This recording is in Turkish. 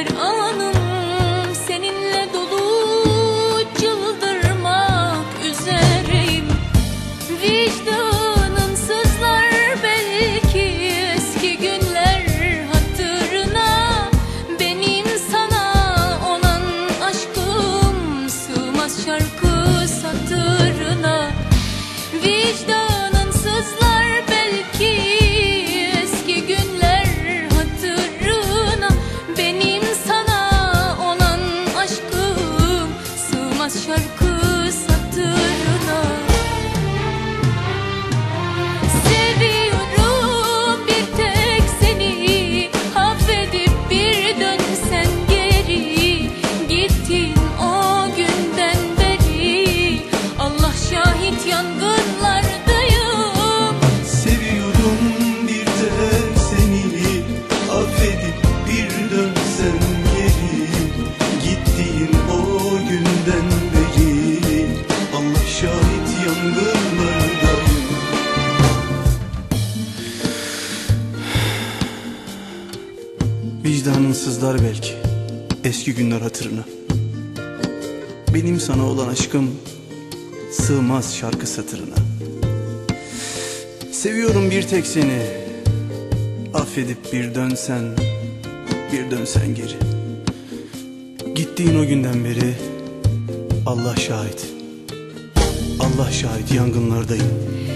anım seninle dolu, çıldırmak üzereyim. Vicdanın sızlar belki eski günler hatırına. Benim sana olan aşkım sığmaz şarkı satırına. Vicdanın sızlar belki eski günler hatırına. Benim sana olan aşkım sığmaz şarkı satırına. Seviyorum bir tek seni, affedip bir dönsen geri. Gittin o günden beri, Allah şahit yangınlardayım. Seviyorum bir tek seni, affedip bir dönsen geri. Gittiğin o günden beri, Allah şahit yangınlardayım. Vicdanın sızlar belki eski günler hatırına. Benim sana olan aşkım sığmaz şarkı satırına. Seviyorum bir tek seni, affedip bir dönsen geri. Gittiğin o günden beri, Allah şahit yangınlardayım.